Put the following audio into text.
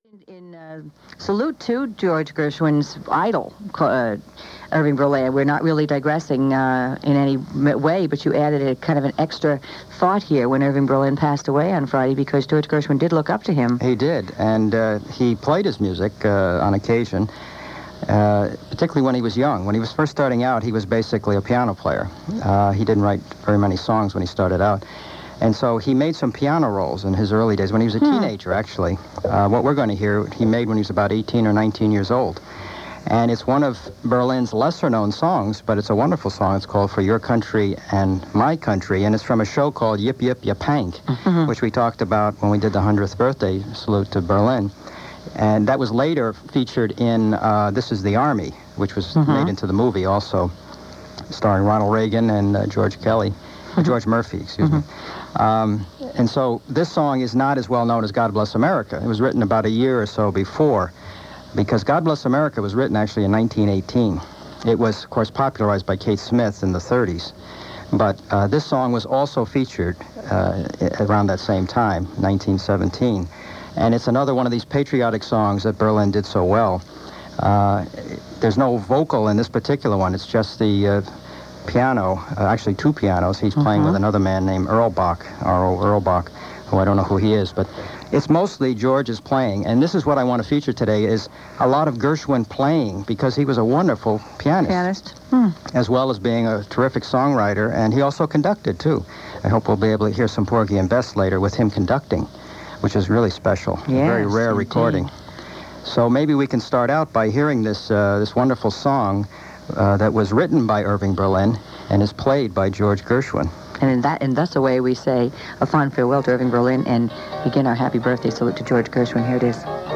In salute to George Gershwin's idol, Irving Berlin. We're not really digressing in any way, but you added a kind of an extra thought here when Irving Berlin passed away on Friday, because George Gershwin did look up to him. He did, and he played his music on occasion, particularly when he was young. When he was first starting out, he was basically a piano player. He didn't write very many songs when he started out. And so he made some piano rolls in his early days, when he was a teenager, actually. What we're going to hear, he made when he was about 18 or 19 years old. And it's one of Berlin's lesser-known songs, but it's a wonderful song. It's called For Your Country and My Country, and it's from a show called Yip Yip Yapank, which we talked about when we did the 100th birthday salute to Berlin. And that was later featured in This Is the Army, which was made into the movie also, starring Ronald Reagan and George Murphy, excuse me. And so this song is not as well known as God Bless America. It was written about a year or so before, because God Bless America was written actually in 1918. It was, of course, popularized by Kate Smith in the 30s. But this song was also featured around that same time, 1917. And it's another one of these patriotic songs that Berlin did so well. There's no vocal in this particular one. It's just the piano, actually two pianos. He's playing with another man named Erlbach, R.O. Erlbach, who I don't know who he is, but it's mostly George's playing. And this is what I want to feature today, is a lot of Gershwin playing, because he was a wonderful pianist. As well as being a terrific songwriter, and he also conducted, too. I hope we'll be able to hear some Porgy and Bess later with him conducting, which is really special. Yes, a very rare indeed. Recording. So maybe we can start out by hearing this wonderful song that was written by Irving Berlin and is played by George Gershwin. And thus away we say a fond farewell to Irving Berlin and begin our happy birthday salute to George Gershwin. Here it is.